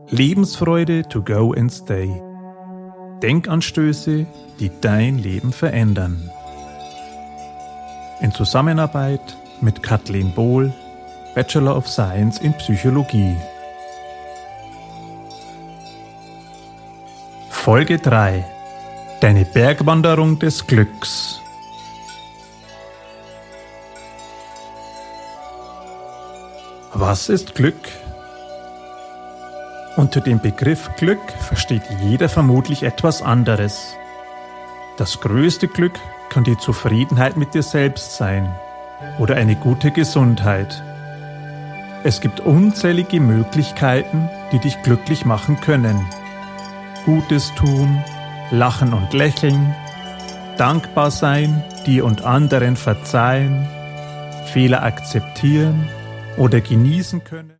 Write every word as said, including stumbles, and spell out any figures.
Lebensfreude to go and stay. Denkanstöße, die dein Leben verändern. In Zusammenarbeit mit Kathleen Bohl, Bachelor of Science in Psychologie. Folge drei. Deine Bergwanderung des Glücks. Was ist Glück? Unter dem Begriff Glück versteht jeder vermutlich etwas anderes. Das größte Glück kann die Zufriedenheit mit dir selbst sein oder eine gute Gesundheit. Es gibt unzählige Möglichkeiten, die dich glücklich machen können. Gutes tun, lachen und lächeln, dankbar sein, dir und anderen verzeihen, Fehler akzeptieren oder genießen können.